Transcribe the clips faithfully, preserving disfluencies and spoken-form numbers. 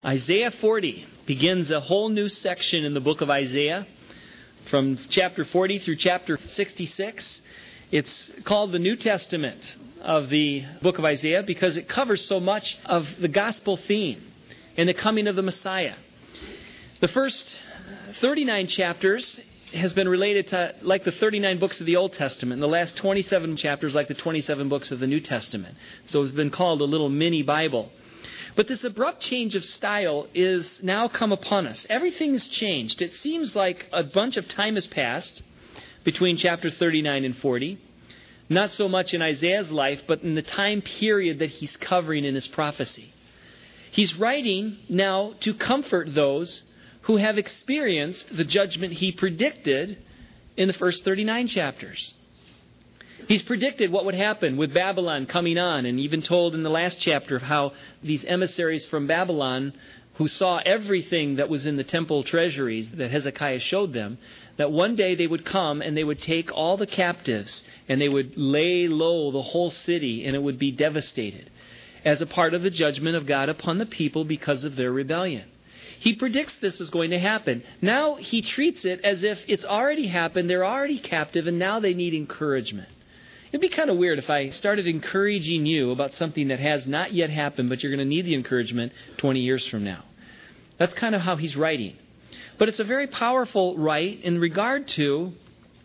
Isaiah forty begins a whole new section in the book of Isaiah from chapter forty through chapter sixty-six. It's called the New Testament of the book of Isaiah because it covers so much of the gospel theme and the coming of the Messiah. The first thirty-nine chapters has been related to like the thirty-nine books of the Old Testament, and the last twenty-seven chapters like the twenty-seven books of the New Testament. So it's been called a little mini Bible. But this abrupt change of style is now come upon us. Everything has changed. It seems like a bunch of time has passed between chapter thirty-nine and forty. Not so much in Isaiah's life, but in the time period that he's covering in his prophecy. He's writing now to comfort those who have experienced the judgment he predicted in the first thirty-nine chapters. He's predicted what would happen with Babylon coming on, and even told in the last chapter of how these emissaries from Babylon who saw everything that was in the temple treasuries that Hezekiah showed them, that one day they would come and they would take all the captives and they would lay low the whole city and it would be devastated as a part of the judgment of God upon the people because of their rebellion. He predicts this is going to happen. Now he treats it as if it's already happened, they're already captive, and now they need encouragement. It'd be kind of weird if I started encouraging you about something that has not yet happened, but you're going to need the encouragement twenty years from now. That's kind of how he's writing. But it's a very powerful write in regard to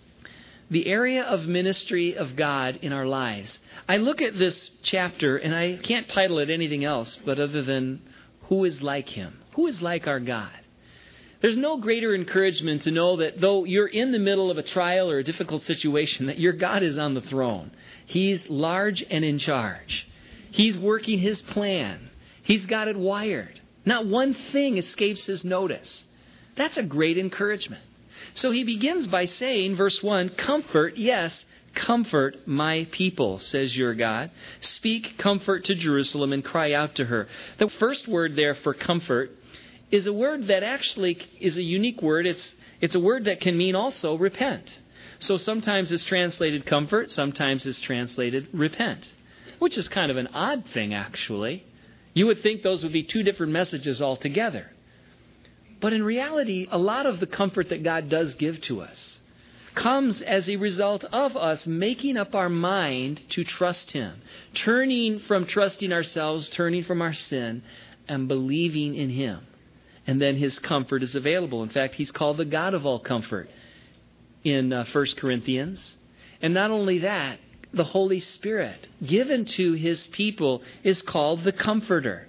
the area of ministry of God in our lives. I look at this chapter, and I can't title it anything else but other than who is like him? Who is like our God? There's no greater encouragement to know that though you're in the middle of a trial or a difficult situation, that your God is on the throne. He's large and in charge. He's working His plan. He's got it wired. Not one thing escapes His notice. That's a great encouragement. So he begins by saying, verse one, comfort, yes, comfort my people, says your God. Speak comfort to Jerusalem and cry out to her. The first word there for comfort is a word that actually is a unique word. It's it's a word that can mean also repent. So sometimes it's translated comfort, sometimes it's translated repent, which is kind of an odd thing, actually. You would think those would be two different messages altogether. But in reality, a lot of the comfort that God does give to us comes as a result of us making up our mind to trust Him, turning from trusting ourselves, turning from our sin, and believing in Him. And then His comfort is available. In fact, He's called the God of all comfort in uh, First Corinthians. And not only that, the Holy Spirit given to His people is called the Comforter.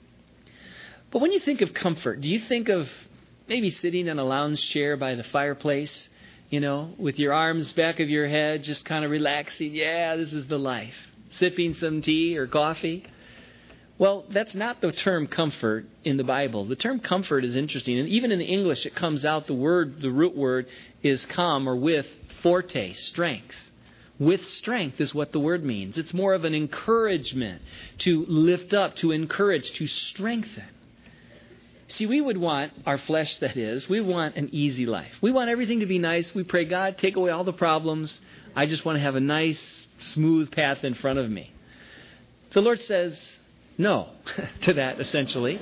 But when you think of comfort, do you think of maybe sitting in a lounge chair by the fireplace, you know, with your arms back of your head, just kind of relaxing? Yeah, this is the life. Sipping some tea or coffee. Well, that's not the term comfort in the Bible. The term comfort is interesting. And even in the English, it comes out, the word, the root word is com or with forte, strength. With strength is what the word means. It's more of an encouragement, to lift up, to encourage, to strengthen. See, we would want, our flesh that is, we want an easy life. We want everything to be nice. We pray, God, take away all the problems. I just want to have a nice, smooth path in front of me. The Lord says no to that, essentially.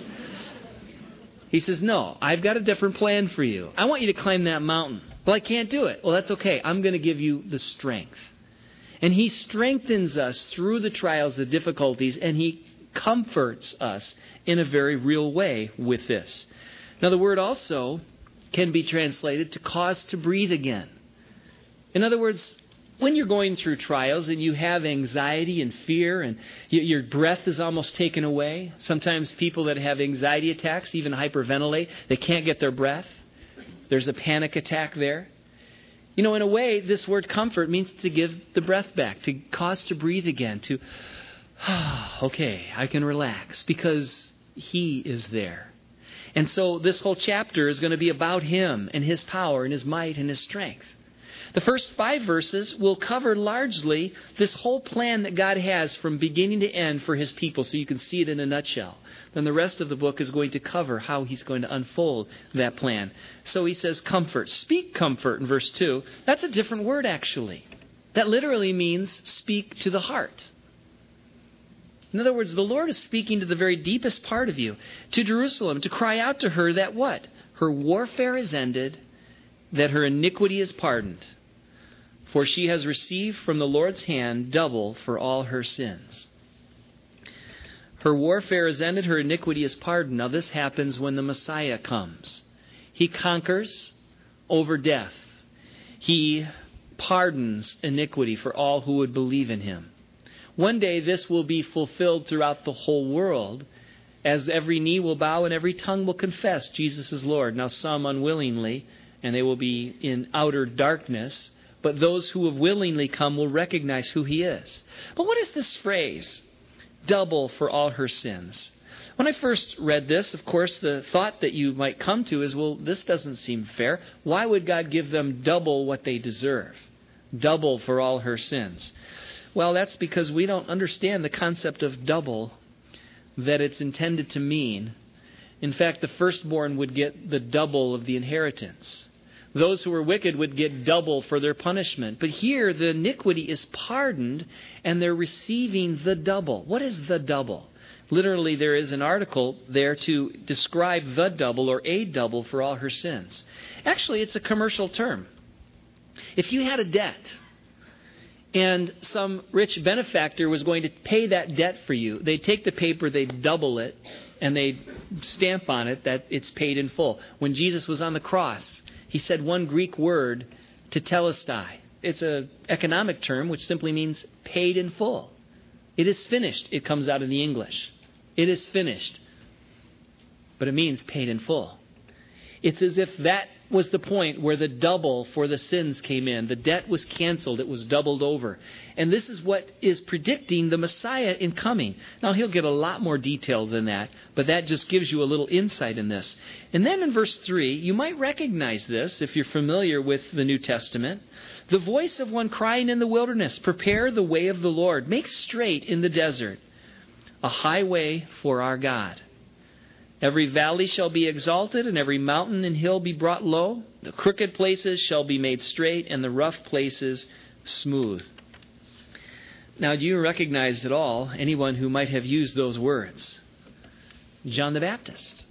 He says, no, I've got a different plan for you. I want you to climb that mountain. Well, I can't do it. Well, that's okay. I'm going to give you the strength. And He strengthens us through the trials, the difficulties, and He comforts us in a very real way with this. Now, the word also can be translated to cause to breathe again. In other words, when you're going through trials and you have anxiety and fear and you, your breath is almost taken away, sometimes people that have anxiety attacks even hyperventilate. They can't get their breath. There's a panic attack there. You know, in a way, this word comfort means to give the breath back, to cause to breathe again, to, okay, I can relax because He is there. And so this whole chapter is going to be about Him and His power and His might and His strength. The first five verses will cover largely this whole plan that God has from beginning to end for His people, so you can see it in a nutshell. Then the rest of the book is going to cover how He's going to unfold that plan. So he says comfort. Speak comfort in verse two. That's a different word, actually. That literally means speak to the heart. In other words, the Lord is speaking to the very deepest part of you, to Jerusalem, to cry out to her that what? Her warfare is ended, that her iniquity is pardoned. For she has received from the Lord's hand double for all her sins. Her warfare is ended, her iniquity is pardoned. Now this happens when the Messiah comes. He conquers over death. He pardons iniquity for all who would believe in him. One day this will be fulfilled throughout the whole world, as every knee will bow and every tongue will confess Jesus is Lord. Now some unwillingly, and they will be in outer darkness, but those who have willingly come will recognize who he is. But what is this phrase? Double for all her sins. When I first read this, of course, the thought that you might come to is, well, this doesn't seem fair. Why would God give them double what they deserve? Double for all her sins. Well, that's because we don't understand the concept of double that it's intended to mean. In fact, the firstborn would get the double of the inheritance. Those who were wicked would get double for their punishment. But here, the iniquity is pardoned, and they're receiving the double. What is the double? Literally, there is an article there to describe the double or a double for all her sins. Actually, it's a commercial term. If you had a debt, and some rich benefactor was going to pay that debt for you, they'd take the paper, they'd double it, and they'd stamp on it that it's paid in full. When Jesus was on the cross, he said one Greek word, tetelestai. It's an economic term which simply means paid in full. It is finished, it comes out in the English. It is finished. But it means paid in full. It's as if that was the point where the double for the sins came in. The debt was canceled. It was doubled over. And this is what is predicting the Messiah in coming. Now, he'll get a lot more detail than that, but that just gives you a little insight in this. And then in verse three, you might recognize this if you're familiar with the New Testament. The voice of one crying in the wilderness, prepare the way of the Lord, make straight in the desert a highway for our God. Every valley shall be exalted, and every mountain and hill be brought low. The crooked places shall be made straight, and the rough places smooth. Now, do you recognize at all anyone who might have used those words? John the Baptist.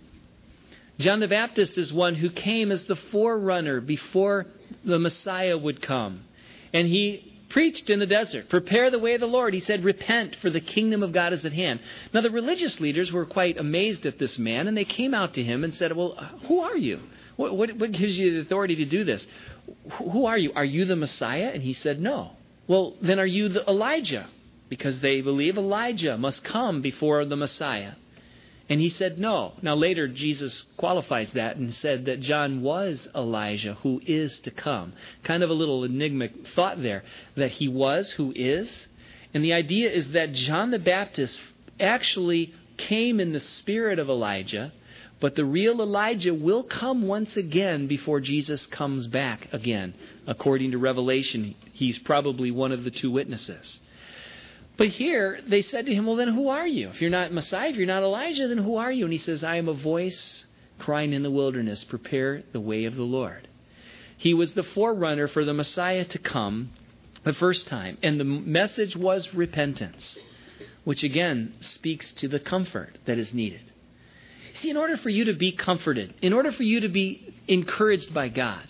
John the Baptist is one who came as the forerunner before the Messiah would come. And he preached in the desert, prepare the way of the Lord. He said, repent, for the kingdom of God is at hand. Now, the religious leaders were quite amazed at this man, and they came out to him and said, well, who are you? What, what, what gives you the authority to do this? Who are you? Are you the Messiah? And he said, no. Well, then are you the Elijah? Because they believe Elijah must come before the Messiah. And he said no. Now later Jesus qualifies that and said that John was Elijah who is to come. Kind of a little enigmatic thought there, that he was who is. And the idea is that John the Baptist actually came in the spirit of Elijah, but the real Elijah will come once again before Jesus comes back again. According to Revelation, he's probably one of the two witnesses. But here, they said to him, well, then who are you? If you're not Messiah, if you're not Elijah, then who are you? And he says, I am a voice crying in the wilderness, prepare the way of the Lord. He was the forerunner for the Messiah to come the first time. And the message was repentance, which again speaks to the comfort that is needed. See, in order for you to be comforted, in order for you to be encouraged by God,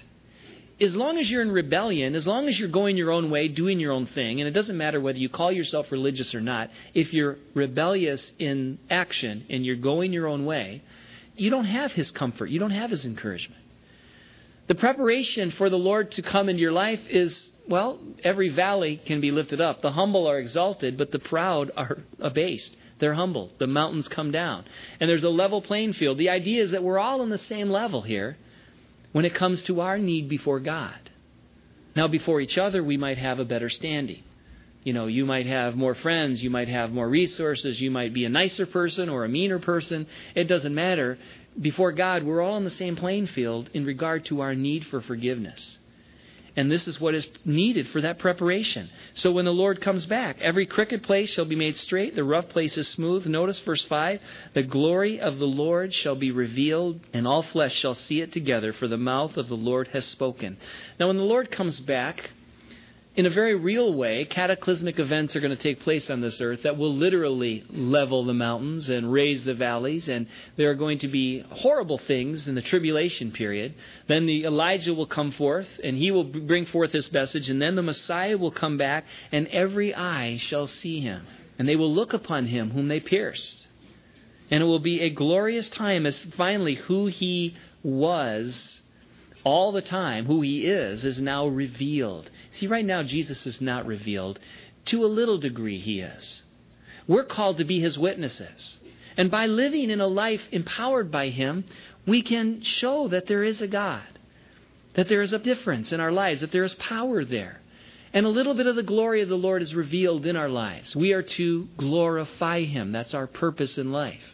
as long as you're in rebellion, as long as you're going your own way, doing your own thing, and it doesn't matter whether you call yourself religious or not, if you're rebellious in action and you're going your own way, you don't have his comfort. You don't have his encouragement. The preparation for the Lord to come into your life is, well, every valley can be lifted up. The humble are exalted, but the proud are abased. They're humbled. The mountains come down. And there's a level playing field. The idea is that we're all on the same level here when it comes to our need before God. Now, before each other, we might have a better standing. You know, you might have more friends, you might have more resources, you might be a nicer person or a meaner person. It doesn't matter. Before God, we're all on the same playing field in regard to our need for forgiveness. And this is what is needed for that preparation. So when the Lord comes back, every crooked place shall be made straight, the rough places smooth. Notice verse five, the glory of the Lord shall be revealed, and all flesh shall see it together, for the mouth of the Lord has spoken. Now when the Lord comes back, In a very real way, cataclysmic events are going to take place on this earth that will literally level the mountains and raise the valleys. And there are going to be horrible things in the tribulation period. Then the Elijah will come forth, and he will bring forth this message. And then the Messiah will come back, and every eye shall see him. And they will look upon him whom they pierced. And it will be a glorious time as finally who he was all the time, who he is, is now revealed. See, right now, Jesus is not revealed. To a little degree, he is. We're called to be his witnesses. And by living in a life empowered by him, we can show that there is a God, that there is a difference in our lives, that there is power there. And a little bit of the glory of the Lord is revealed in our lives. We are to glorify him. That's our purpose in life.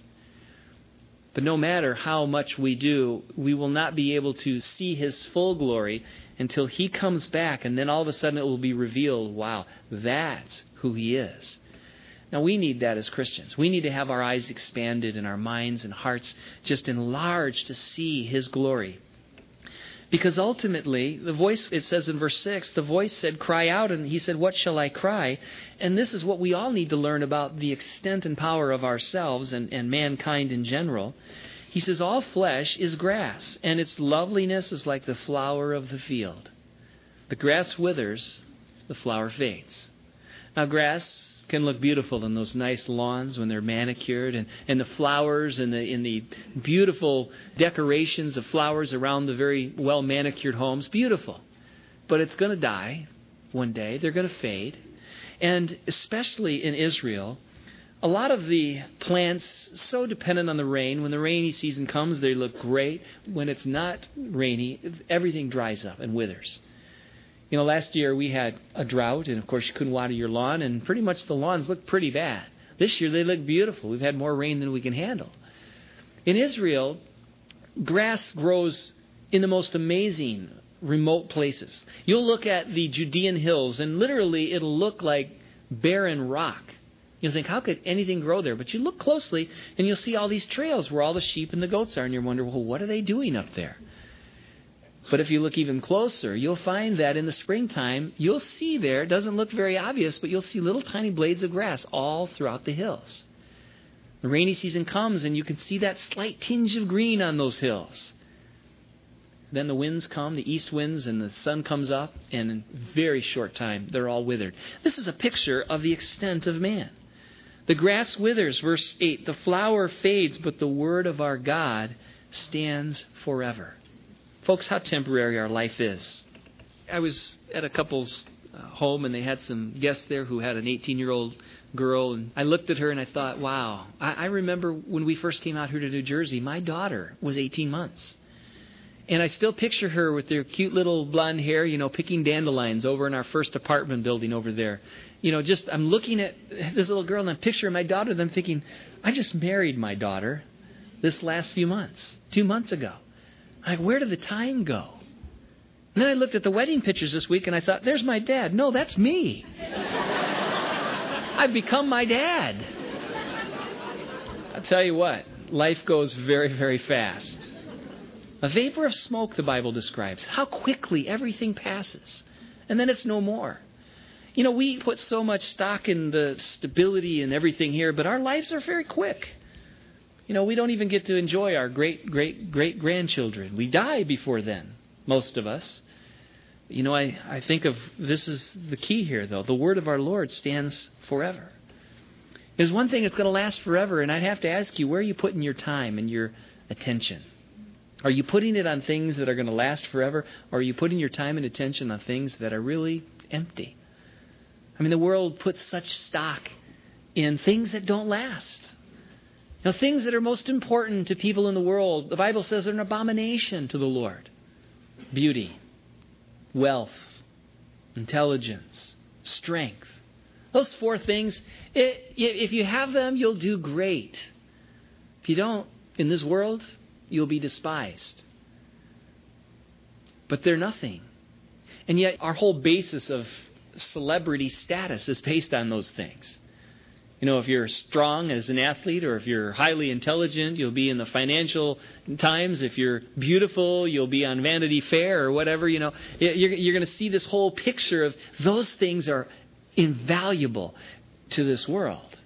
But no matter how much we do, we will not be able to see his full glory until he comes back. And then all of a sudden it will be revealed, wow, that's who he is. Now we need that as Christians. We need to have our eyes expanded and our minds and hearts just enlarged to see his glory. Because ultimately, the voice, it says in verse six, the voice said, cry out. And he said, what shall I cry? And this is what we all need to learn about the extent and power of ourselves and, and mankind in general. He says, all flesh is grass, and its loveliness is like the flower of the field. The grass withers, the flower fades. Now, grass can look beautiful in those nice lawns when they're manicured, and, and the flowers and the in the beautiful decorations of flowers around the very well manicured homes. Beautiful. But it's going to die one day. They're going to fade. And especially in Israel, a lot of the plants so dependent on the rain. When the rainy season comes, they look great. When it's not rainy, everything dries up and withers. You know, last year we had a drought, and of course you couldn't water your lawn, and pretty much the lawns looked pretty bad. This year they look beautiful. We've had more rain than we can handle. In Israel, grass grows in the most amazing remote places. You'll look at the Judean hills, and literally it'll look like barren rock. You'll think, how could anything grow there? But you look closely, and you'll see all these trails where all the sheep and the goats are, and you wonder, well, what are they doing up there? But if you look even closer, you'll find that in the springtime, you'll see there, it doesn't look very obvious, but you'll see little tiny blades of grass all throughout the hills. The rainy season comes and you can see that slight tinge of green on those hills. Then the winds come, the east winds, and the sun comes up, and in a very short time, they're all withered. This is a picture of the extent of man. The grass withers, verse eight, the flower fades, but the word of our God stands forever. Folks, how temporary our life is. I was at a couple's uh, home, and they had some guests there who had an eighteen-year-old girl. And I looked at her, and I thought, wow. I, I remember when we first came out here to New Jersey, my daughter was eighteen months. And I still picture her with their cute little blonde hair, you know, picking dandelions over in our first apartment building over there. You know, just I'm looking at this little girl, and I'm picturing my daughter, and I'm thinking, I just married my daughter this last few months, two months ago. Like, where did the time go? And then I looked at the wedding pictures this week, and I thought, there's my dad. No, that's me. I've become my dad. I'll tell you what, life goes very, very fast. A vapor of smoke, the Bible describes. How quickly everything passes. And then it's no more. You know, we put so much stock in the stability and everything here, but our lives are very quick. You know, we don't even get to enjoy our great, great, great grandchildren. We die before then, most of us. You know, I, I think of this is the key here, though. The word of our Lord stands forever. There's one thing that's going to last forever, and I'd have to ask you, where are you putting your time and your attention? Are you putting it on things that are going to last forever, or are you putting your time and attention on things that are really empty? I mean, the world puts such stock in things that don't last. Now, things that are most important to people in the world, the Bible says, are an abomination to the Lord. Beauty, wealth, intelligence, strength. Those four things, it, if you have them, you'll do great. If you don't, in this world, you'll be despised. But they're nothing. And yet, our whole basis of celebrity status is based on those things. You know, if you're strong as an athlete, or if you're highly intelligent, you'll be in the Financial Times. If you're beautiful, you'll be on Vanity Fair or whatever. You know, you're, you're going to see this whole picture of those things are invaluable to this world.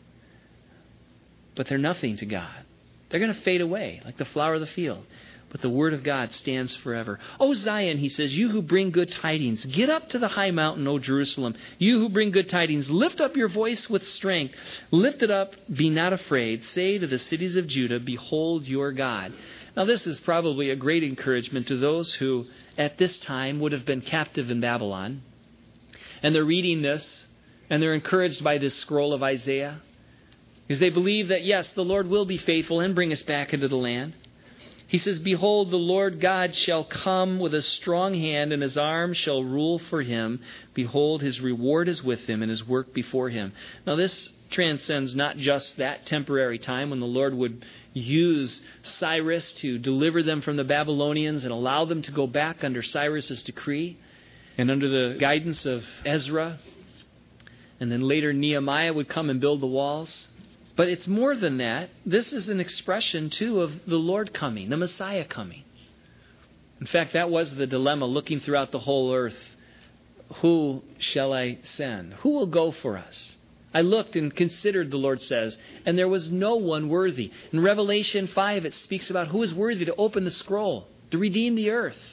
But they're nothing to God. They're going to fade away like the flower of the field. But the Word of God stands forever. O Zion, he says, you who bring good tidings, get up to the high mountain, O Jerusalem. You who bring good tidings, lift up your voice with strength. Lift it up, be not afraid. Say to the cities of Judah, behold your God. Now this is probably a great encouragement to those who at this time would have been captive in Babylon. And they're reading this, and they're encouraged by this scroll of Isaiah. Because they believe that, yes, the Lord will be faithful and bring us back into the land. He says, behold, the Lord God shall come with a strong hand, and his arm shall rule for him. Behold, his reward is with him, and his work before him. Now this transcends not just that temporary time when the Lord would use Cyrus to deliver them from the Babylonians and allow them to go back under Cyrus's decree and under the guidance of Ezra. And then later Nehemiah would come and build the walls. But it's more than that. This is an expression, too, of the Lord coming, the Messiah coming. In fact, that was the dilemma looking throughout the whole earth. Who shall I send? Who will go for us? I looked and considered, the Lord says, and there was no one worthy. In Revelation five, it speaks about who is worthy to open the scroll, to redeem the earth.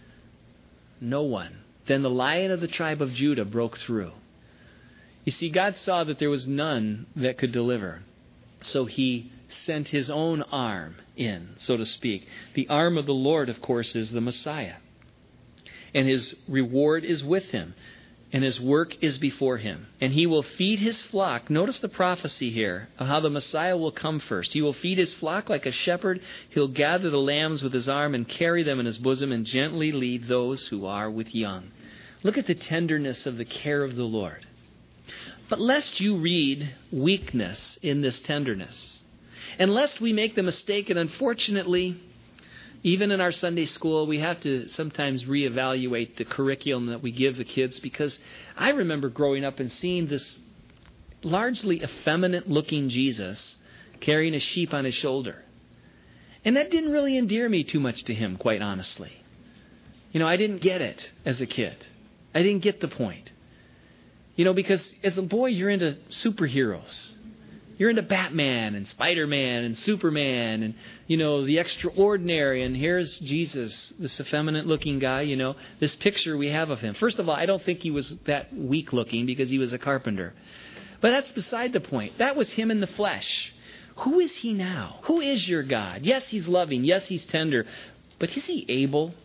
No one. Then the Lion of the tribe of Judah broke through. You see, God saw that there was none that could deliver. So he sent his own arm in, so to speak. The arm of the Lord, of course, is the Messiah. And his reward is with him. And his work is before him. And he will feed his flock. Notice the prophecy here of how the Messiah will come first. He will feed his flock like a shepherd. He'll gather the lambs with his arm and carry them in his bosom and gently lead those who are with young. Look at the tenderness of the care of the Lord. But lest you read weakness in this tenderness, and lest we make the mistake, and unfortunately, even in our Sunday school, we have to sometimes reevaluate the curriculum that we give the kids, because I remember growing up and seeing this largely effeminate-looking Jesus carrying a sheep on his shoulder. And that didn't really endear me too much to him, quite honestly. You know, I didn't get it as a kid. I didn't get the point. You know, because as a boy, you're into superheroes. You're into Batman and Spider-Man and Superman and, you know, the extraordinary. And here's Jesus, this effeminate-looking guy, you know, this picture we have of him. First of all, I don't think he was that weak-looking because he was a carpenter. But that's beside the point. That was him in the flesh. Who is he now? Who is your God? Yes, he's loving. Yes, he's tender. But is he able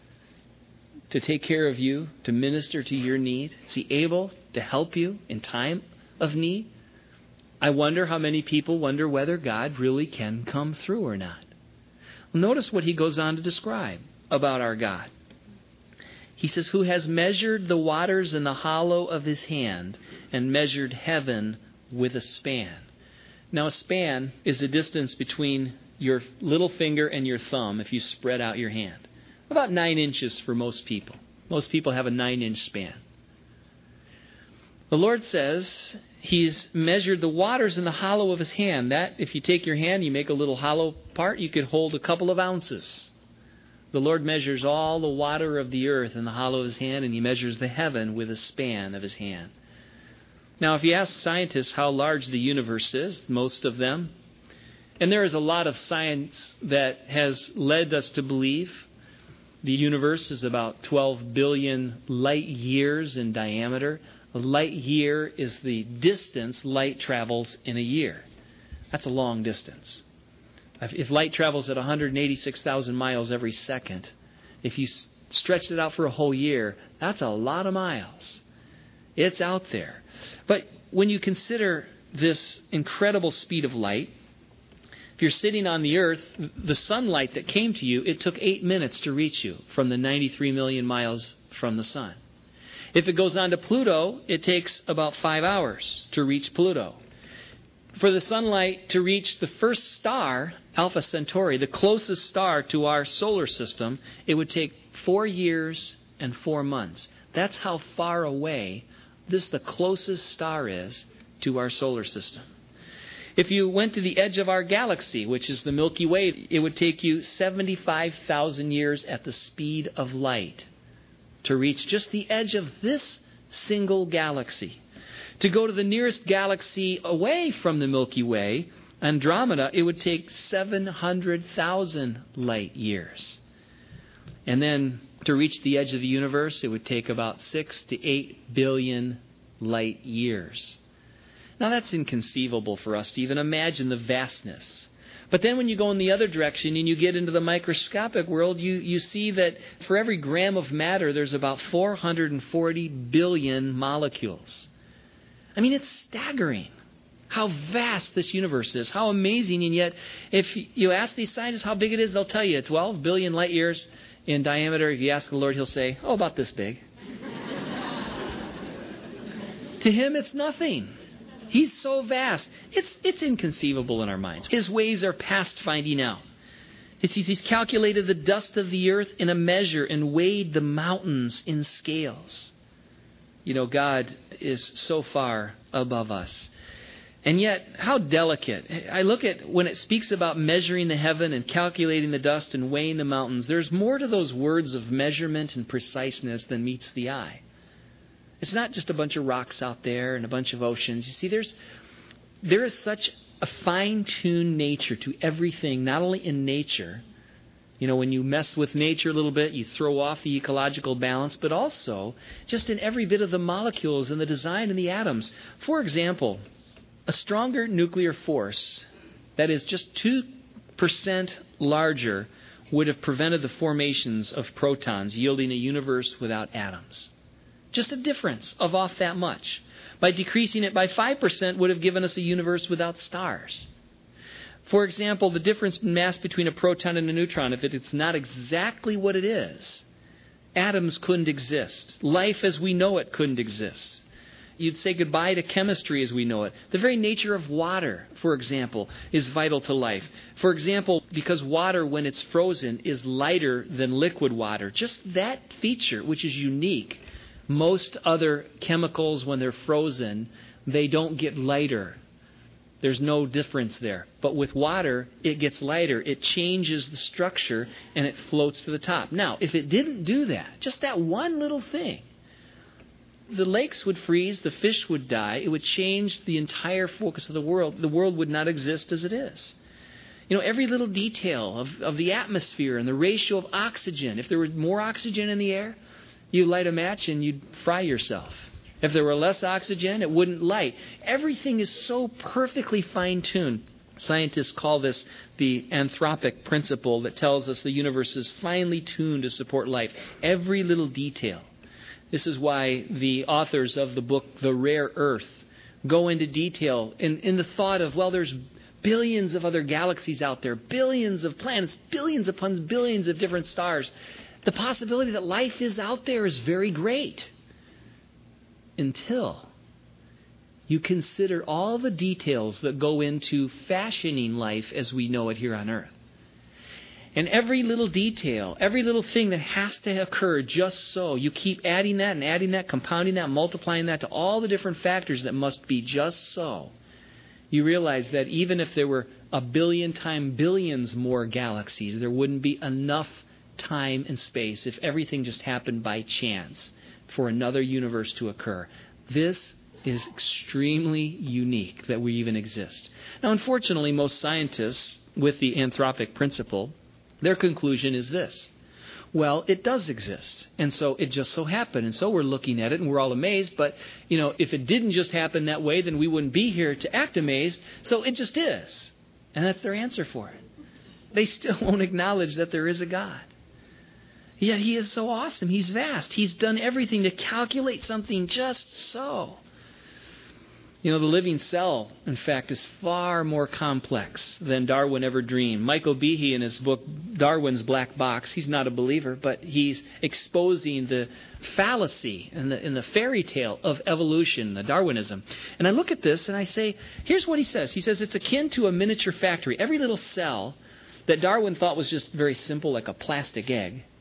to take care of you, to minister to your need? Is he able to help you in time of need? I wonder how many people wonder whether God really can come through or not. Notice what he goes on to describe about our God. He says, who has measured the waters in the hollow of his hand and measured heaven with a span. Now, a span is the distance between your little finger and your thumb if you spread out your hand. About nine inches for most people. Most people have a nine-inch span. The Lord says he's measured the waters in the hollow of his hand. That, if you take your hand, you make a little hollow part, you could hold a couple of ounces. The Lord measures all the water of the earth in the hollow of his hand, and he measures the heaven with a span of his hand. Now, if you ask scientists how large the universe is, most of them, and there is a lot of science that has led us to believe the universe is about twelve billion light years in diameter. A light year is the distance light travels in a year. That's a long distance. If light travels at one hundred eighty-six thousand miles every second, if you stretched it out for a whole year, that's a lot of miles. It's out there. But when you consider this incredible speed of light, if you're sitting on the earth, the sunlight that came to you, it took eight minutes to reach you from the ninety-three million miles from the sun. If it goes on to Pluto, it takes about five hours to reach Pluto. For the sunlight to reach the first star, Alpha Centauri, the closest star to our solar system, it would take four years and four months. That's how far away this, the closest star, is to our solar system. If you went to the edge of our galaxy, which is the Milky Way, it would take you seventy-five thousand years at the speed of light to reach just the edge of this single galaxy. To go to the nearest galaxy away from the Milky Way, Andromeda, it would take seven hundred thousand light years. And then to reach the edge of the universe, it would take about six to eight billion light years. Now that's inconceivable for us to even imagine the vastness. But then when you go in the other direction and you get into the microscopic world, you, you see that for every gram of matter, there's about four hundred forty billion molecules. I mean, it's staggering how vast this universe is, how amazing. And yet, if you ask these scientists how big it is, they'll tell you twelve billion light years in diameter. If you ask the Lord, He'll say, oh, about this big. To Him, it's nothing. He's so vast. It's it's inconceivable in our minds. His ways are past finding out. He sees He's calculated the dust of the earth in a measure and weighed the mountains in scales. You know, God is so far above us. And yet, how delicate. I look at when it speaks about measuring the heaven and calculating the dust and weighing the mountains, there's more to those words of measurement and preciseness than meets the eye. It's not just a bunch of rocks out there and a bunch of oceans. You see, there's there is such a fine-tuned nature to everything, not only in nature. You know, when you mess with nature a little bit, you throw off the ecological balance, but also just in every bit of the molecules and the design and the atoms. For example, a stronger nuclear force that is just two percent larger would have prevented the formations of protons, yielding a universe without atoms. Just a difference of off that much. By decreasing it by five percent would have given us a universe without stars. For example, the difference in mass between a proton and a neutron, if it's not exactly what it is, atoms couldn't exist. Life as we know it couldn't exist. You'd say goodbye to chemistry as we know it. The very nature of water, for example, is vital to life. For example, because water, when it's frozen, is lighter than liquid water. Just that feature, which is unique. Most other chemicals, when they're frozen, they don't get lighter. There's no difference there. But with water, it gets lighter. It changes the structure and it floats to the top. Now, if it didn't do that, just that one little thing, the lakes would freeze, the fish would die, it would change the entire focus of the world. The world would not exist as it is. You know, every little detail of, of the atmosphere and the ratio of oxygen. If there were more oxygen in the air, you light a match and you'd fry yourself. If there were less oxygen, it wouldn't light. Everything is so perfectly fine-tuned. Scientists call this the anthropic principle that tells us the universe is finely tuned to support life. Every little detail. This is why the authors of the book, The Rare Earth, go into detail in, in the thought of, well, there's billions of other galaxies out there, billions of planets, billions upon billions of different stars. The possibility that life is out there is very great until you consider all the details that go into fashioning life as we know it here on earth. And every little detail, every little thing that has to occur just so, you keep adding that and adding that, compounding that, multiplying that to all the different factors that must be just so. You realize that even if there were a billion times billions more galaxies, there wouldn't be enough time and space if everything just happened by chance for another universe to occur. This is extremely unique that we even exist. Now, unfortunately, most scientists, with the anthropic principle, their conclusion is this. Well, it does exist, and so it just so happened, and so we're looking at it and we're all amazed, but, you know, if it didn't just happen that way, then we wouldn't be here to act amazed, so it just is. And that's their answer for it. They still won't acknowledge that there is a God. Yet He is so awesome. He's vast. He's done everything to calculate something just so. You know, the living cell, in fact, is far more complex than Darwin ever dreamed. Michael Behe, in his book, Darwin's Black Box, he's not a believer, but he's exposing the fallacy and the, and the fairy tale of evolution, the Darwinism. And I look at this and I say, here's what he says. He says it's akin to a miniature factory. Every little cell that Darwin thought was just very simple, like a plastic egg,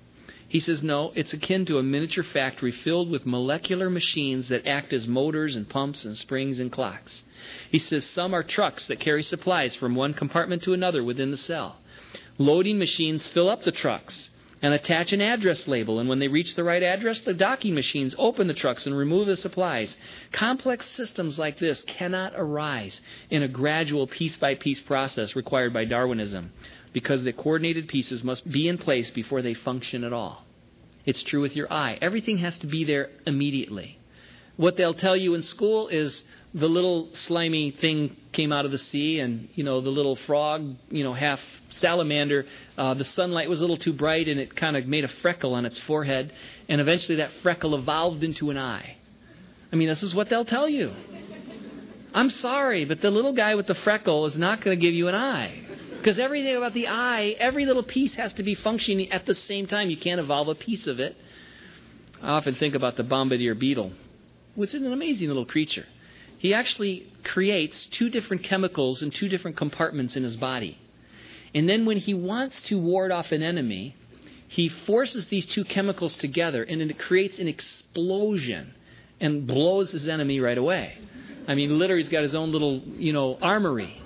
He says, no, it's akin to a miniature factory filled with molecular machines that act as motors and pumps and springs and clocks. He says some are trucks that carry supplies from one compartment to another within the cell. Loading machines fill up the trucks and attach an address label, and when they reach the right address, the docking machines open the trucks and remove the supplies. Complex systems like this cannot arise in a gradual piece-by-piece process required by Darwinism, because the coordinated pieces must be in place before they function at all. It's true with your eye. Everything has to be there immediately. What they'll tell you in school is the little slimy thing came out of the sea, and, you know, the little frog, you know, half salamander, uh, the sunlight was a little too bright and it kind of made a freckle on its forehead, and eventually that freckle evolved into an eye. I mean, this is what they'll tell you. I'm sorry, but the little guy with the freckle is not going to give you an eye. Because everything about the eye, every little piece has to be functioning at the same time. You can't evolve a piece of it. I often think about the bombardier beetle, which is an amazing little creature. He actually creates two different chemicals in two different compartments in his body. And then when he wants to ward off an enemy, he forces these two chemicals together, and it creates an explosion and blows his enemy right away. I mean, literally, he's got his own little, you know, armory.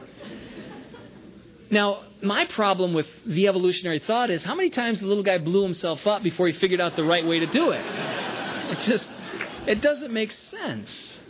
Now, my problem with the evolutionary thought is how many times the little guy blew himself up before he figured out the right way to do it? It's just, it doesn't make sense.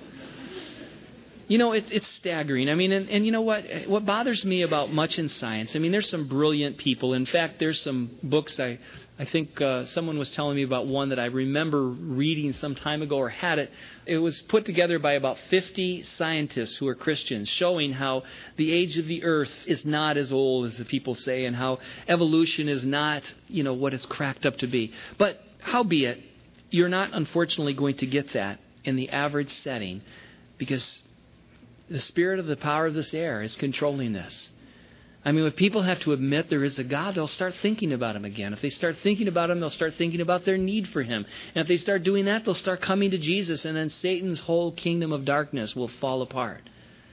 You know, it, it's staggering. I mean, and, and you know what? What bothers me about much in science, I mean, there's some brilliant people. In fact, there's some books I... I think uh, someone was telling me about one that I remember reading some time ago, or had it. It was put together by about fifty scientists who are Christians, showing how the age of the earth is not as old as the people say, and how evolution is not, you know, what it's cracked up to be. But howbeit, you're not unfortunately going to get that in the average setting, because the spirit of the power of this air is controlling this. I mean, if people have to admit there is a God, they'll start thinking about Him again. If they start thinking about Him, they'll start thinking about their need for Him. And if they start doing that, they'll start coming to Jesus, and then Satan's whole kingdom of darkness will fall apart.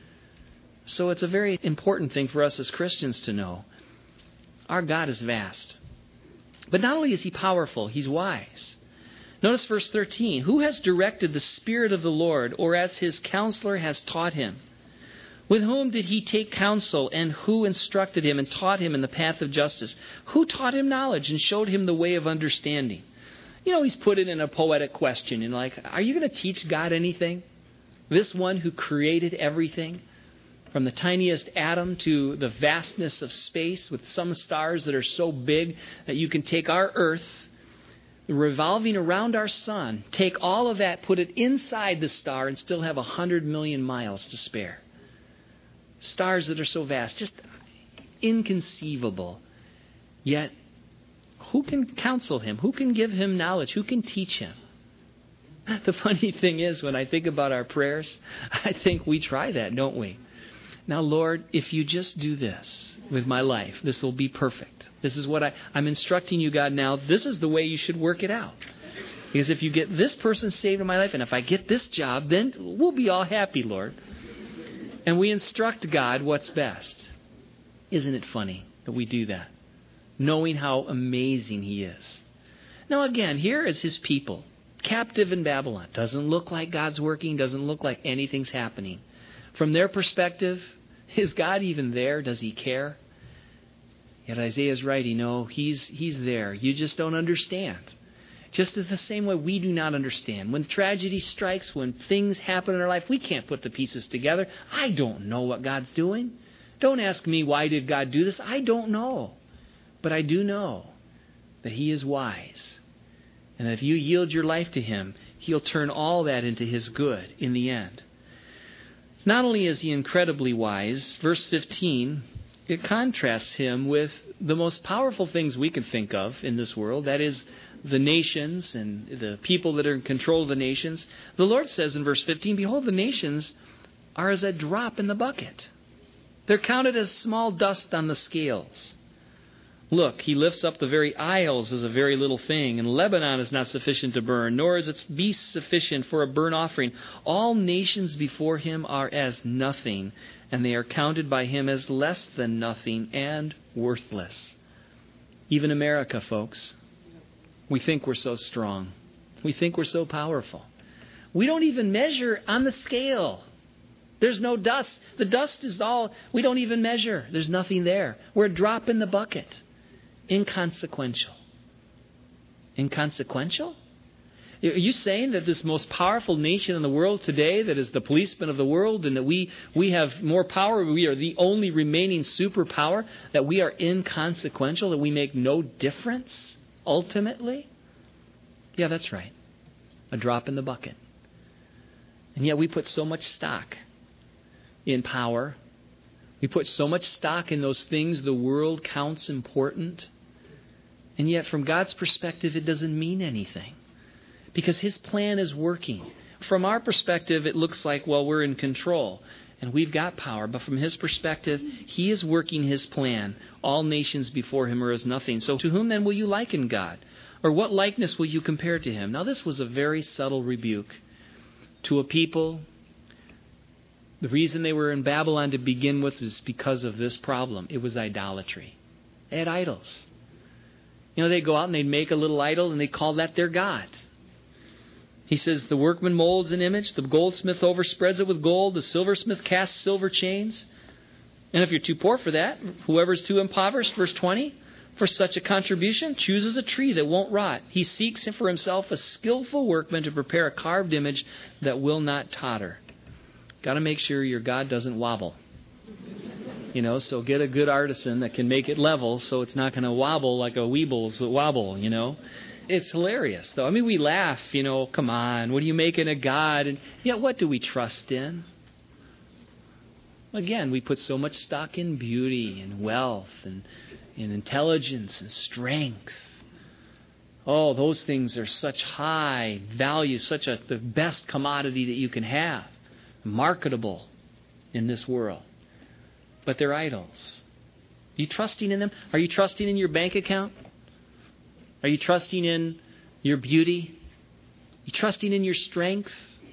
So it's a very important thing for us as Christians to know. Our God is vast. But not only is He powerful, He's wise. Notice verse thirteen. Who has directed the Spirit of the Lord, or as His counselor has taught Him? With whom did He take counsel, and who instructed Him and taught Him in the path of justice? Who taught Him knowledge and showed Him the way of understanding? You know, he's put it in a poetic question. You know, like, are you going to teach God anything? This one who created everything, from the tiniest atom to the vastness of space, with some stars that are so big that you can take our earth, revolving around our sun, take all of that, put it inside the star, and still have a hundred million miles to spare. Stars that are so vast, just inconceivable. Yet, who can counsel Him? Who can give Him knowledge? Who can teach Him? The funny thing is, when I think about our prayers, I think we try that, don't we? Now, Lord, if you just do this with my life, this will be perfect. This is what I, I'm instructing you, God, now. This is the way you should work it out. Because if you get this person saved in my life, and if I get this job, then we'll be all happy, Lord. And we instruct God what's best. Isn't it funny that we do that, knowing how amazing He is? Now again, here is His people, captive in Babylon. Doesn't look like God's working, doesn't look like anything's happening. From their perspective, is God even there? Does He care? Yet Isaiah's right, you know, He's, he's there. You just don't understand. Just as the same way we do not understand. When tragedy strikes, when things happen in our life, we can't put the pieces together. I don't know what God's doing. Don't ask me, why did God do this? I don't know. But I do know that He is wise. And that if you yield your life to Him, He'll turn all that into His good in the end. Not only is He incredibly wise, verse fifteen, it contrasts Him with the most powerful things we can think of in this world. That is, the nations and the people that are in control of the nations. The Lord says in verse fifteen, behold, the nations are as a drop in the bucket. They're counted as small dust on the scales. Look, He lifts up the very isles as a very little thing, and Lebanon is not sufficient to burn, nor is its beast sufficient for a burnt offering. All nations before Him are as nothing, and they are counted by Him as less than nothing and worthless. Even America, folks. We think we're so strong. We think we're so powerful. We don't even measure on the scale. There's no dust. The dust is all, we don't even measure. There's nothing there. We're a drop in the bucket. Inconsequential. Inconsequential? Are you saying that this most powerful nation in the world today, that is the policeman of the world, and that we, we have more power, we are the only remaining superpower, that we are inconsequential, that we make no difference ultimately? Yeah, that's right. A drop in the bucket. And yet we put so much stock in power. We put so much stock in those things the world counts important. And yet from God's perspective, it doesn't mean anything. Because His plan is working. From our perspective, it looks like, well, we're in control and we've got power. But from His perspective, He is working His plan. All nations before Him are as nothing. So to whom then will you liken God? Or what likeness will you compare to Him? Now this was a very subtle rebuke to a people. The reason they were in Babylon to begin with was because of this problem. It was idolatry. They had idols. You know, they'd go out and they'd make a little idol and they'd call that their God. He says, the workman molds an image, the goldsmith overspreads it with gold, the silversmith casts silver chains. And if you're too poor for that, whoever's too impoverished, verse twenty, for such a contribution, chooses a tree that won't rot. He seeks for himself a skillful workman to prepare a carved image that will not totter. Got to make sure your God doesn't wobble. You know, so get a good artisan that can make it level so it's not going to wobble like a Weebles that wobble, you know. It's hilarious, though. I mean, we laugh, you know, come on, what are you making a God? And yet, what do we trust in? Again, we put so much stock in beauty and wealth and, and intelligence and strength. Oh, those things are such high value, such a the best commodity that you can have, marketable in this world. But they're idols. Are you trusting in them? Are you trusting in your bank account? Are you trusting in your beauty? Are you trusting in your strength?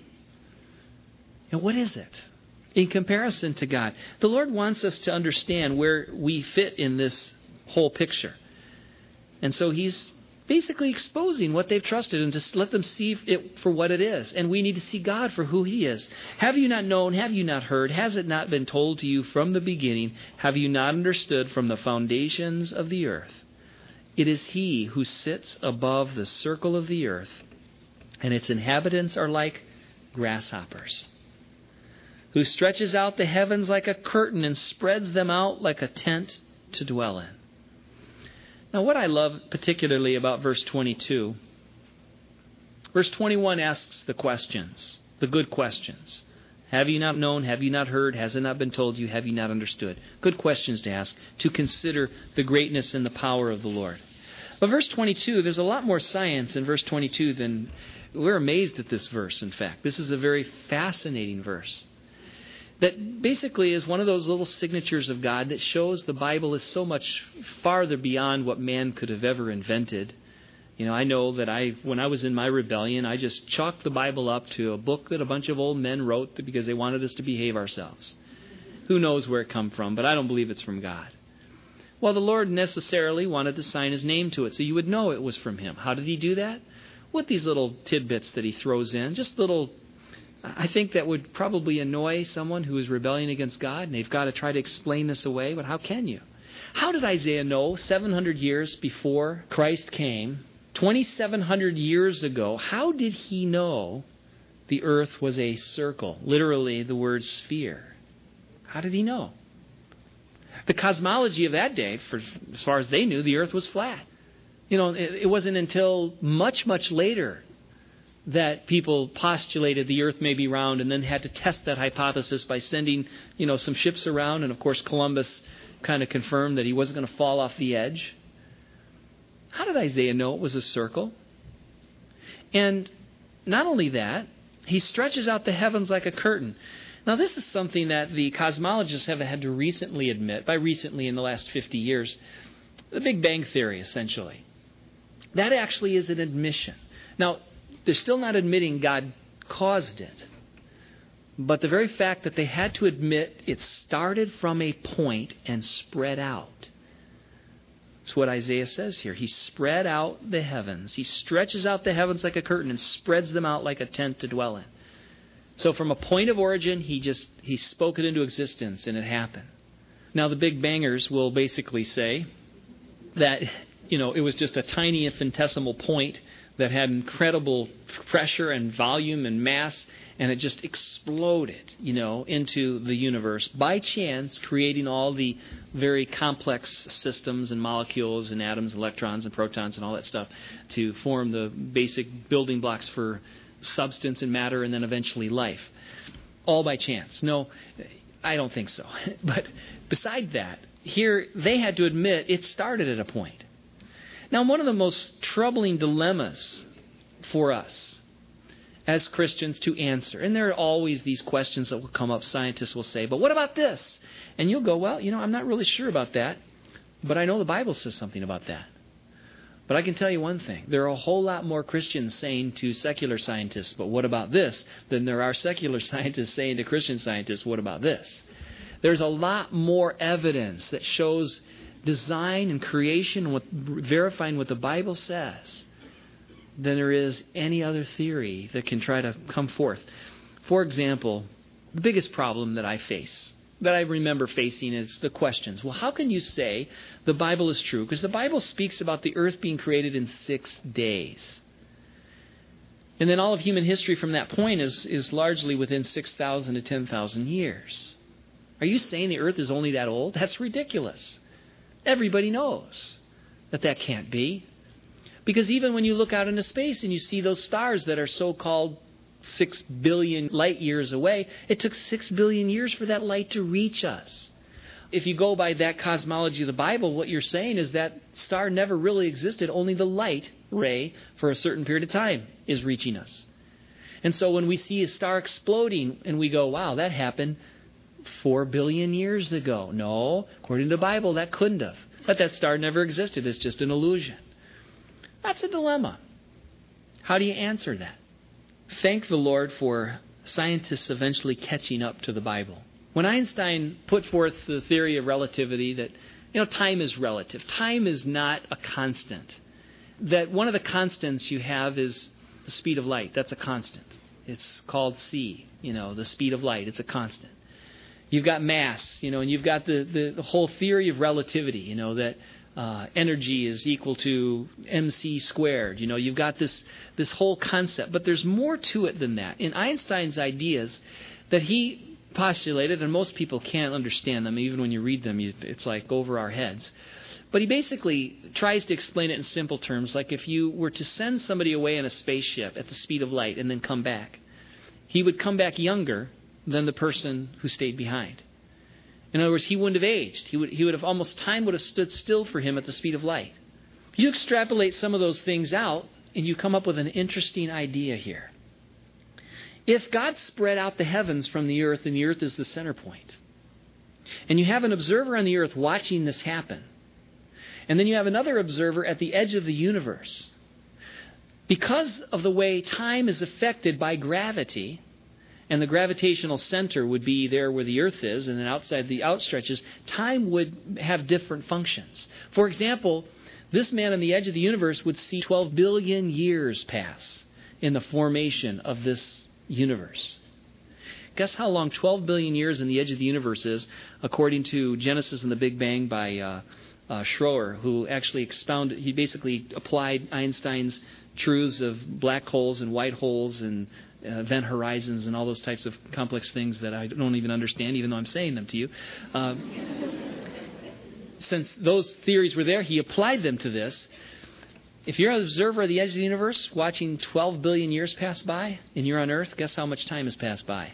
And what is it in comparison to God? The Lord wants us to understand where we fit in this whole picture. And so He's basically exposing what they've trusted and just let them see it for what it is. And we need to see God for who He is. Have you not known? Have you not heard? Has it not been told to you from the beginning? Have you not understood from the foundations of the earth? It is He who sits above the circle of the earth, and its inhabitants are like grasshoppers, who stretches out the heavens like a curtain and spreads them out like a tent to dwell in. Now, what I love particularly about verse twenty-two, verse twenty-one asks the questions, the good questions. Have you not known? Have you not heard? Has it not been told you? Have you not understood? Good questions to ask, to consider the greatness and the power of the Lord. But verse twenty-two, there's a lot more science in verse twenty-two than... We're amazed at this verse, in fact. This is a very fascinating verse that basically is one of those little signatures of God that shows the Bible is so much farther beyond what man could have ever invented. You know, I know that I, when I was in my rebellion, I just chalked the Bible up to a book that a bunch of old men wrote because they wanted us to behave ourselves. Who knows where it come from, but I don't believe it's from God. Well, the Lord necessarily wanted to sign His name to it, so you would know it was from Him. How did He do that? With these little tidbits that He throws in, just little... I think that would probably annoy someone who is rebelling against God, and they've got to try to explain this away, but how can you? How did Isaiah know seven hundred years before Christ came, twenty-seven hundred years ago, how did he know the earth was a circle? Literally, the word sphere. How did he know? The cosmology of that day, for, as far as they knew, the earth was flat. You know, it, it wasn't until much, much later that people postulated the earth may be round and then had to test that hypothesis by sending, you know, some ships around. And of course, Columbus kind of confirmed that he wasn't going to fall off the edge. How did Isaiah know it was a circle? And not only that, he stretches out the heavens like a curtain. Now, this is something that the cosmologists have had to recently admit, by recently in the last fifty years, the Big Bang Theory, essentially. That actually is an admission. Now, they're still not admitting God caused it. But the very fact that they had to admit it started from a point and spread out. It's what Isaiah says here. He spread out the heavens. He stretches out the heavens like a curtain and spreads them out like a tent to dwell in. So from a point of origin, he just he spoke it into existence and it happened. Now the Big Bangers will basically say that, you know, it was just a tiny infinitesimal point that had incredible pressure and volume and mass, and it just exploded, you know, into the universe by chance, creating all the very complex systems and molecules and atoms, electrons and protons and all that stuff to form the basic building blocks for substance and matter and then eventually life. All by chance. No, I don't think so. But beside that, here they had to admit it started at a point. Now, one of the most troubling dilemmas for us as Christians to answer, and there are always these questions that will come up, scientists will say, but what about this? And you'll go, well, you know, I'm not really sure about that, but I know the Bible says something about that. But I can tell you one thing, there are a whole lot more Christians saying to secular scientists, but what about this, than there are secular scientists saying to Christian scientists, what about this? There's a lot more evidence that shows design and creation, what, verifying what the Bible says, than there is any other theory that can try to come forth. For example, the biggest problem that I face, that I remember facing, is the questions. Well, how can you say the Bible is true? Because the Bible speaks about the earth being created in six days. And then all of human history from that point is, is largely within six thousand to ten thousand years. Are you saying the earth is only that old? That's ridiculous. Everybody knows that that can't be. Because even when you look out into space and you see those stars that are so-called six billion light years away, it took six billion years for that light to reach us. If you go by that cosmology of the Bible, what you're saying is that star never really existed. Only the light ray for a certain period of time is reaching us. And so when we see a star exploding and we go, wow, that happened Four billion years ago. No, according to the Bible, that couldn't have. But that star never existed. It's just an illusion. That's a dilemma. How do you answer that? Thank the Lord for scientists eventually catching up to the Bible. When Einstein put forth the theory of relativity that, you know, time is relative. Time is not a constant. That one of the constants you have is the speed of light. That's a constant. It's called c, you know, the speed of light. It's a constant. You've got mass, you know, and you've got the, the, the whole theory of relativity, you know, that uh, energy is equal to mc squared. You know, you've got this this whole concept. But there's more to it than that. In Einstein's ideas that he postulated, and most people can't understand them, even when you read them, you, it's like over our heads. But he basically tries to explain it in simple terms, like if you were to send somebody away in a spaceship at the speed of light and then come back, he would come back younger than the person who stayed behind. In other words, he wouldn't have aged. He would, he would have almost, time would have stood still for him at the speed of light. You extrapolate some of those things out, and you come up with an interesting idea here. If God spread out the heavens from the earth, and the earth is the center point, and you have an observer on the earth watching this happen, and then you have another observer at the edge of the universe, because of the way time is affected by gravity, and the gravitational center would be there where the earth is, and then outside the outstretches, time would have different functions. For example, this man on the edge of the universe would see twelve billion years pass in the formation of this universe. Guess how long twelve billion years in the edge of the universe is, according to Genesis and the Big Bang by uh, uh, Schroer, who actually expounded, he basically applied Einstein's truths of black holes and white holes and uh, event horizons and all those types of complex things that I don't even understand, even though I'm saying them to you. Uh, since those theories were there, he applied them to this. If you're an observer at the edge of the universe watching twelve billion years pass by and you're on Earth, guess how much time has passed by?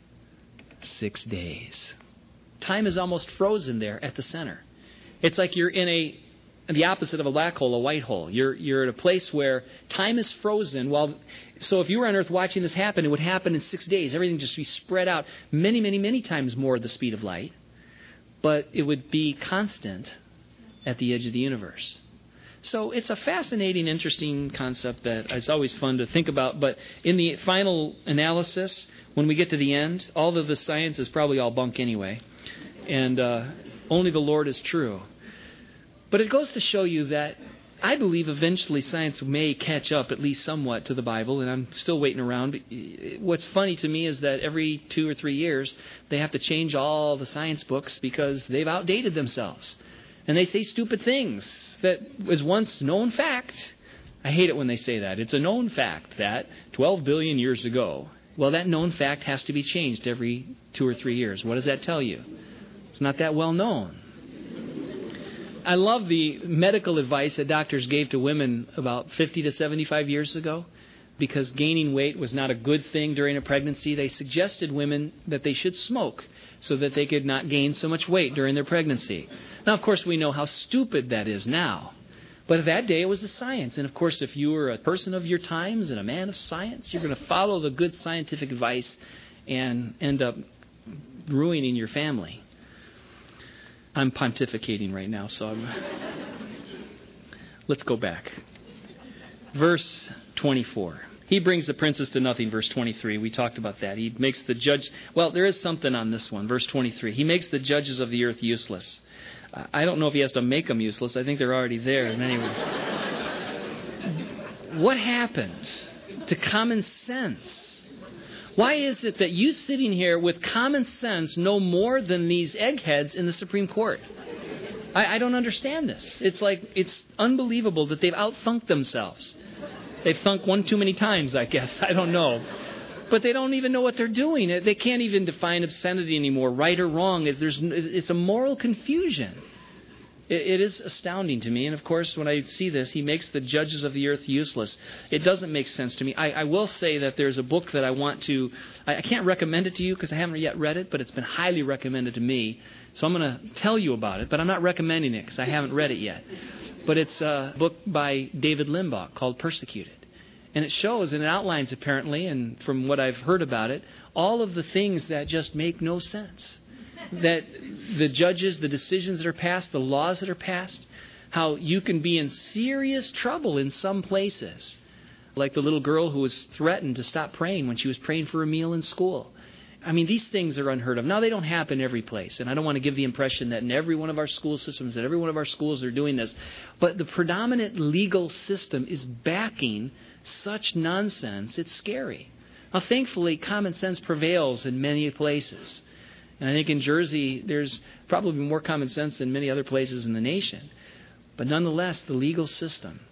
Six days. Time is almost frozen there at the center. It's like you're in a the opposite of a black hole, a white hole. You're you're at a place where time is frozen. While, so if you were on Earth watching this happen, it would happen in six days. Everything just be spread out many, many, many times more the speed of light. But it would be constant at the edge of the universe. So it's a fascinating, interesting concept that it's always fun to think about. But in the final analysis, when we get to the end, all of the science is probably all bunk anyway. And uh, only the Lord is true. But it goes to show you that I believe eventually science may catch up at least somewhat to the Bible, and I'm still waiting around. What's funny to me is that every two or three years they have to change all the science books because they've outdated themselves. And they say stupid things that was once known fact. I hate it when they say that. It's a known fact that twelve billion years ago. Well, that known fact has to be changed every two or three years. What does that tell you? It's not that well known. I love the medical advice that doctors gave to women about fifty to seventy-five years ago. Because gaining weight was not a good thing during a pregnancy, they suggested women that they should smoke so that they could not gain so much weight during their pregnancy. Now, of course, we know how stupid that is now. But at that day, it was the science. And, of course, if you were a person of your times and a man of science, you're going to follow the good scientific advice and end up ruining your family. I'm pontificating right now, so I'm... Let's go back. Verse twenty-four. He brings the princes to nothing, verse twenty-three. We talked about that. He makes the judge... Well, there is something on this one, verse twenty-three. He makes the judges of the earth useless. I don't know if he has to make them useless. I think they're already there. Anyway. What happened to common sense? Why is it that you sitting here with common sense know more than these eggheads in the Supreme Court? I, I don't understand this. It's like, it's unbelievable that they've outthunk themselves. They've thunk one too many times, I guess. I don't know. But they don't even know what they're doing. They can't even define obscenity anymore, right or wrong. It's a moral confusion. It is astounding to me. And, of course, when I see this, he makes the judges of the earth useless. It doesn't make sense to me. I, I will say that there's a book that I want to... I, I can't recommend it to you because I haven't yet read it, but it's been highly recommended to me. So I'm going to tell you about it, but I'm not recommending it because I haven't read it yet. But it's a book by David Limbach called Persecuted. And it shows, and it outlines apparently, and from what I've heard about it, all of the things that just make no sense. That the judges, the decisions that are passed, the laws that are passed, how you can be in serious trouble in some places. Like the little girl who was threatened to stop praying when she was praying for a meal in school. I mean, these things are unheard of. Now, they don't happen every place, and I don't want to give the impression that in every one of our school systems, that every one of our schools are doing this. But the predominant legal system is backing such nonsense, it's scary. Now, thankfully, common sense prevails in many places. And I think in Jersey, there's probably more common sense than many other places in the nation. But nonetheless, the legal system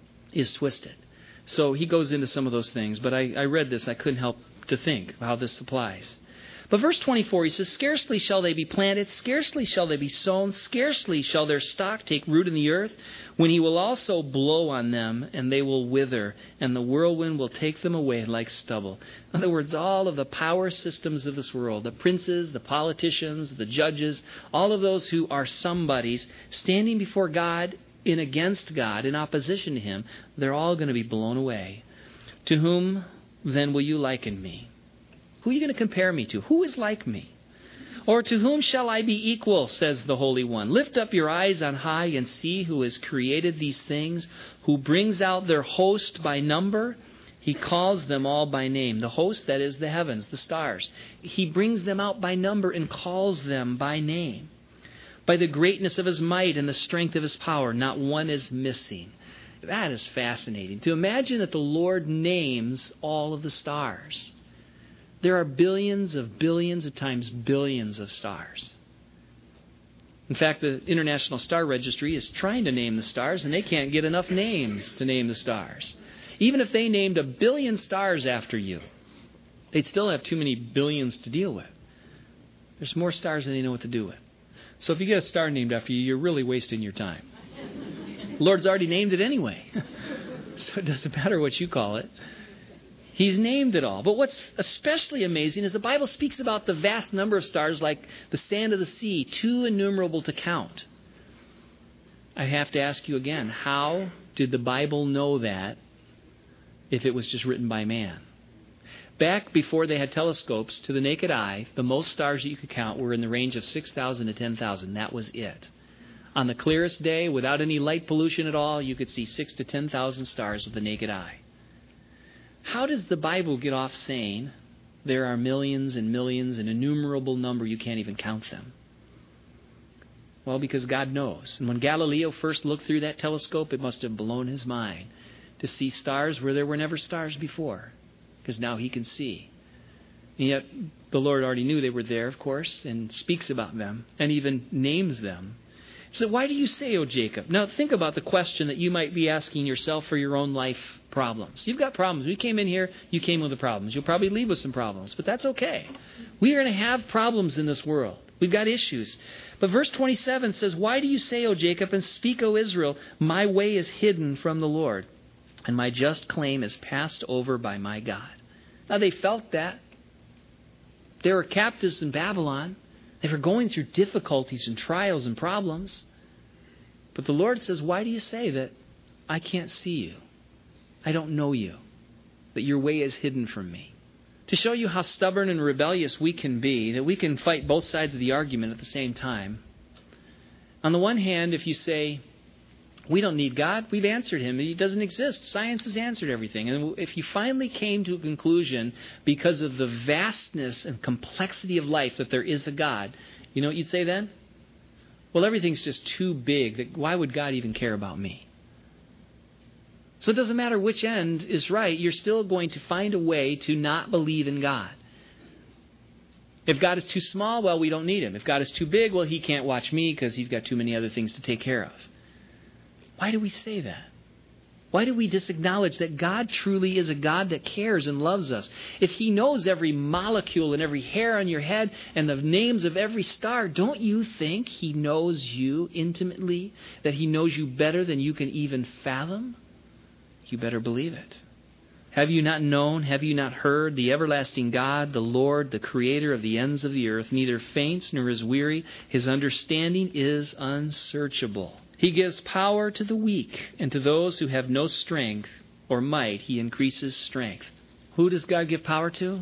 is twisted. So he goes into some of those things. But I, I read this. I couldn't help to think how this applies. But verse twenty-four, he says, "Scarcely shall they be planted, scarcely shall they be sown, scarcely shall their stock take root in the earth, when he will also blow on them, and they will wither, and the whirlwind will take them away like stubble." In other words, all of the power systems of this world, the princes, the politicians, the judges, all of those who are somebodies standing before God in against God, in opposition to him, they're all going to be blown away. "To whom then will you liken me? Who are you going to compare me to? Who is like me? Or to whom shall I be equal, says the Holy One? Lift up your eyes on high and see who has created these things, who brings out their host by number. He calls them all by name." The host, that is the heavens, the stars. He brings them out by number and calls them by name. "By the greatness of his might and the strength of his power, not one is missing." That is fascinating. To imagine that the Lord names all of the stars. There are billions of billions of times billions of stars. In fact, the International Star Registry is trying to name the stars, and they can't get enough names to name the stars. Even if they named a billion stars after you, they'd still have too many billions to deal with. There's more stars than they know what to do with. So if you get a star named after you, you're really wasting your time. The Lord's already named it anyway. So it doesn't matter what you call it. He's named it all. But what's especially amazing is the Bible speaks about the vast number of stars like the sand of the sea, too innumerable to count. I have to ask you again, how did the Bible know that if it was just written by man? Back before they had telescopes, to the naked eye, the most stars that you could count were in the range of six thousand to ten thousand. That was it. On the clearest day, without any light pollution at all, you could see six to ten thousand stars with the naked eye. How does the Bible get off saying there are millions and millions, an innumerable number, you can't even count them? Well, because God knows. And when Galileo first looked through that telescope, it must have blown his mind to see stars where there were never stars before, because now he can see. And yet the Lord already knew they were there, of course, and speaks about them and even names them. So why do you say, O Jacob? Now think about the question that you might be asking yourself for your own life problems. You've got problems. We came in here, you came with the problems. You'll probably leave with some problems, but that's okay. We are going to have problems in this world. We've got issues. But verse twenty-seven says, why do you say, O Jacob, and speak, O Israel, my way is hidden from the Lord, and my just claim is passed over by my God. Now they felt that. They were captives in Babylon. They were going through difficulties and trials and problems. But the Lord says, why do you say that I can't see you? I don't know you. That your way is hidden from me. To show you how stubborn and rebellious we can be, that we can fight both sides of the argument at the same time. On the one hand, if you say, we don't need God, we've answered him. He doesn't exist. Science has answered everything. And if you finally came to a conclusion because of the vastness and complexity of life that there is a God, you know what you'd say then? Well, everything's just too big. That why would God even care about me? So it doesn't matter which end is right. You're still going to find a way to not believe in God. If God is too small, well, we don't need him. If God is too big, well, he can't watch me because he's got too many other things to take care of. Why do we say that? Why do we disacknowledge that God truly is a God that cares and loves us? If he knows every molecule and every hair on your head and the names of every star, don't you think he knows you intimately? That he knows you better than you can even fathom? You better believe it. Have you not known, have you not heard, the everlasting God, the Lord, the creator of the ends of the earth, neither faints nor is weary. His understanding is unsearchable. He gives power to the weak, and to those who have no strength or might, he increases strength. Who does God give power to?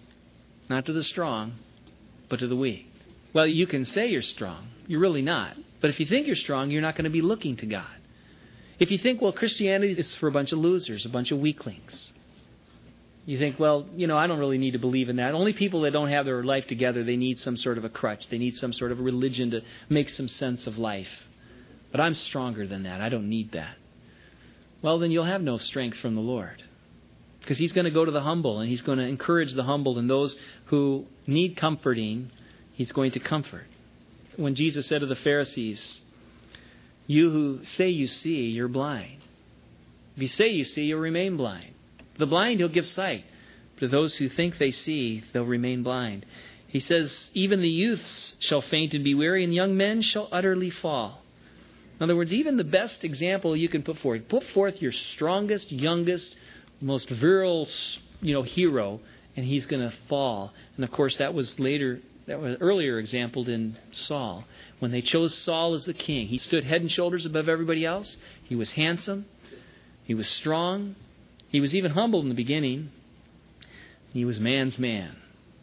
Not to the strong, but to the weak. Well, you can say you're strong. You're really not. But if you think you're strong, you're not going to be looking to God. If you think, well, Christianity is for a bunch of losers, a bunch of weaklings. You think, well, you know, I don't really need to believe in that. Only people that don't have their life together, they need some sort of a crutch. They need some sort of a religion to make some sense of life. But I'm stronger than that. I don't need that. Well, then you'll have no strength from the Lord. Because he's going to go to the humble, and he's going to encourage the humble, and those who need comforting, he's going to comfort. When Jesus said to the Pharisees, you who say you see, you're blind. If you say you see, you'll remain blind. The blind, he'll give sight. But to those who think they see, they'll remain blind. He says, even the youths shall faint and be weary, and young men shall utterly fall. In other words, even the best example you can put forth, put forth your strongest, youngest, most virile, you know, hero, and he's going to fall. And of course, that was later, that was earlier exampled in Saul. When they chose Saul as the king, he stood head and shoulders above everybody else. He was handsome. He was strong. He was even humble in the beginning. He was man's man.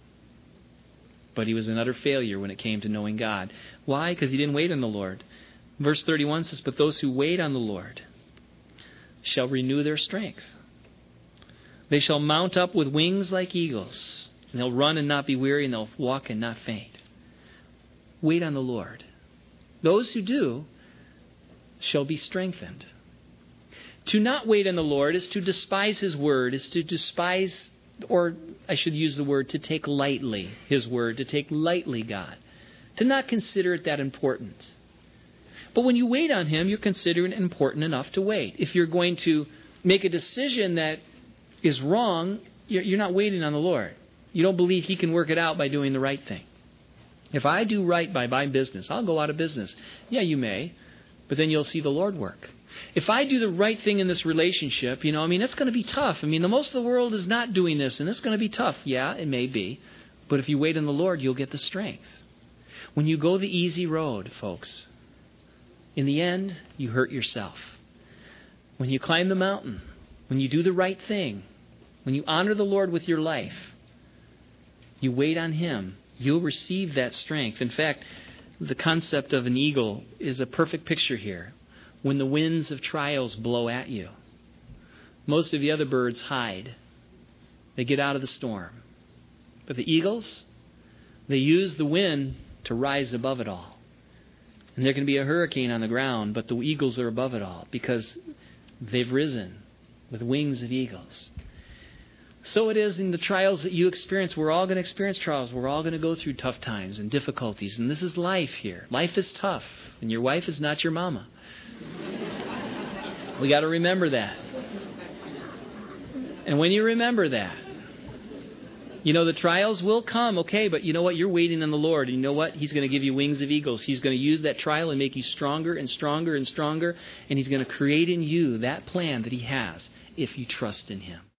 But he was an utter failure when it came to knowing God. Why? Because he didn't wait on the Lord. Verse thirty-one says, but those who wait on the Lord shall renew their strength. They shall mount up with wings like eagles. And they'll run and not be weary, and they'll walk and not faint. Wait on the Lord. Those who do shall be strengthened. To not wait on the Lord is to despise his word, is to despise, or I should use the word, to take lightly his word, to take lightly God. To not consider it that important. But when you wait on him, you're considering it important enough to wait. If you're going to make a decision that is wrong, you're not waiting on the Lord. You don't believe he can work it out by doing the right thing. If I do right by my business, I'll go out of business. Yeah, you may, but then you'll see the Lord work. If I do the right thing in this relationship, you know, I mean, that's going to be tough. I mean, the most of the world is not doing this, and it's going to be tough. Yeah, it may be. But if you wait on the Lord, you'll get the strength. When you go the easy road, folks, in the end, you hurt yourself. When you climb the mountain, when you do the right thing, when you honor the Lord with your life, you wait on him, you'll receive that strength. In fact, the concept of an eagle is a perfect picture here. When the winds of trials blow at you, most of the other birds hide. They get out of the storm. But the eagles, they use the wind to rise above it all. And there can be a hurricane on the ground, but the eagles are above it all because they've risen with wings of eagles. So it is in the trials that you experience. We're all going to experience trials. We're all going to go through tough times and difficulties. And this is life here. Life is tough. And your wife is not your mama. We got to remember that. And when you remember that, you know, the trials will come, okay, but you know what? You're waiting on the Lord. And you know what? He's going to give you wings of eagles. He's going to use that trial and make you stronger and stronger and stronger. And He's going to create in you that plan that He has if you trust in Him.